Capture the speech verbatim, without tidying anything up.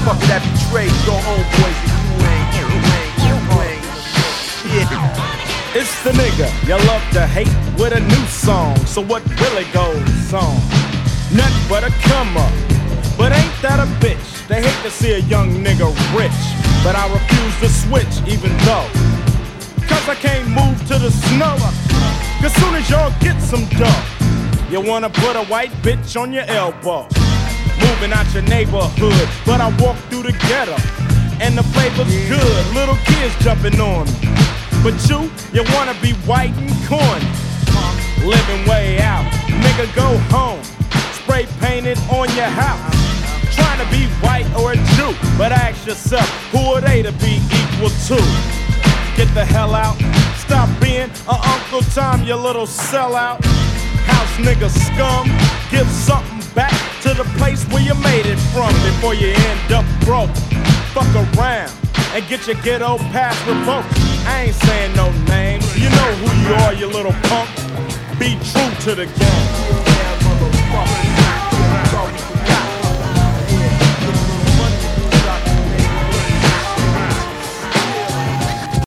motherfucker that betrayed your homeboys and you ain't, you ain't, you ain't. Yeah. It's the nigga you love to hate with a new song. So what really goes on? Nothing but a come up. But ain't that a bitch? They hate to see a young nigga rich. But I refuse to switch even though. Cause I can't move to the snow. Cause soon as y'all get some dough, you wanna put a white bitch on your elbow. Moving out your neighborhood, but I walk through the ghetto. And the flavor's good, little kids jumping on me. But you, you wanna be white and corny. Living way out, nigga go home. Spray painted on your house. Trying to be white or a Jew, but ask yourself, who are they to be equal to? Get the hell out, stop being a Uncle Tom, you little sellout. House nigga scum, give something back to the place where you made it from before you end up broke. Fuck around and get your ghetto pass revoked. I ain't saying no names, you know who you are, you little punk. Be true to the game.